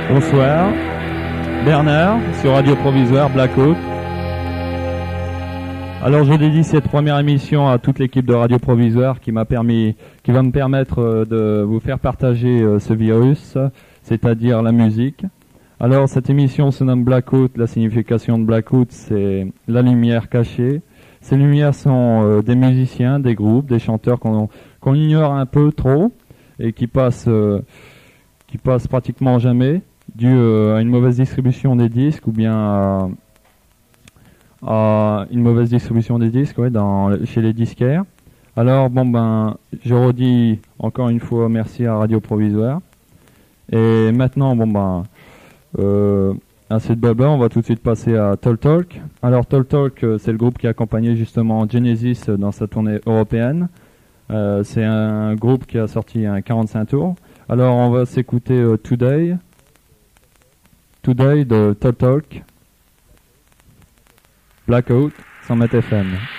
Bonsoir. Bernard, sur Radio Provisoire, Blackout. Alors je dédie cette première émission à toute l'équipe de Radio Provisoire qui va me permettre de vous faire partager ce virus, c'est-à-dire la musique. Alors cette émission se nomme Blackout. La signification de Blackout, c'est la lumière cachée. Ces lumières sont des musiciens, des groupes, des chanteurs qu'on ignore un peu trop et qui passent pratiquement jamais, dû à une mauvaise distribution des disques ou bien à une mauvaise distribution des disques chez les disquaires. Alors je redis encore une fois merci à Radio Provisoire. Et maintenant assez de blabla, on va tout de suite passer à Tall Talk. Alors Tall Talk, c'est le groupe qui a accompagné justement Genesis dans sa tournée européenne. C'est un groupe qui a sorti un 45 tours. Alors on va s'écouter Today de Tall Talk, Blackout, 100 FM.